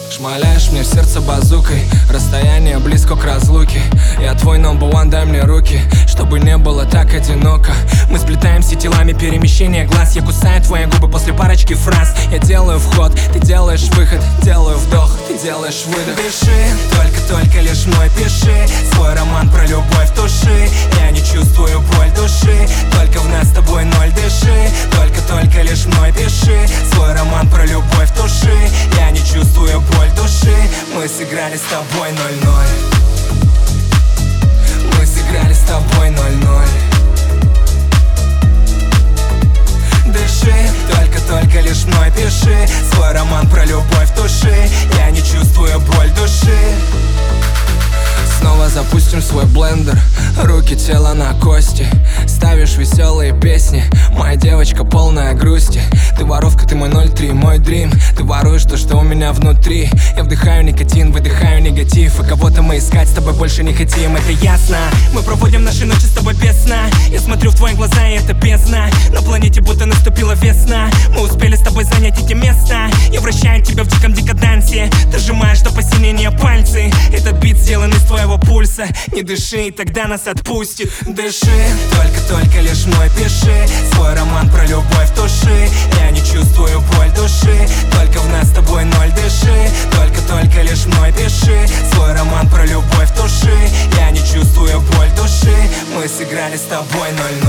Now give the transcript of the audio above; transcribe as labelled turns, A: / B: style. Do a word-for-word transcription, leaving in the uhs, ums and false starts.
A: Шмаляешь мне в сердце базукой, расстояние близко к разлуке. Я твой number one, дай мне руки, чтобы не было так одиноко. Мы сплетаемся телами, перемещение глаз. Я кусаю твои губы после парочки фраз. Я делаю вход, ты делаешь выход. Делаю вдох, ты делаешь выдох. Дыши, только-только лишь мой пиши. Свой роман про любовь туши. Я не чувствую боль души, только в нас с тобой ноль. Дыши, только-только лишь мой пиши. Свой роман про любовь туши. Я не чувствую боль души. Мы сыграли с тобой ноль-ноль. Мы сыграли с тобой ноль-ноль. Дыши, только-только лишь мной пиши. Свой роман про любовь туши. Я не чувствую боль души. Снова запустим свой блендер. Руки, тело на кости. Ставишь веселые песни. Моя девочка полная грусти. Ты воровка, ты мой ноль три, мой дрим. Ты воруешь то, что у меня внутри. Я вдыхаю никотин, выдыхаю негатив. И кого-то мы искать с тобой больше не хотим, это ясно. Мы проводим наши ночи с тобой без сна. Я смотрю в твои глаза, и это бездна. На планете будто наступила весна. Мы успели с тобой занять эти места. Я вращаю тебя в диком декадансе. Ты сжимаешь до посинения пальцы. Этот бит сделан из твоего пульса. Не дыши, тогда нас отпустит. Дыши, только-только лишь мой пиши. Свой роман про любовь туши. Я не чувствую боль души, только в нас с тобой ноль. Дыши, только-только лишь мой пиши. Свой роман про любовь туши. Я не чувствую боль души. Мы сыграли с тобой ноль-ноль.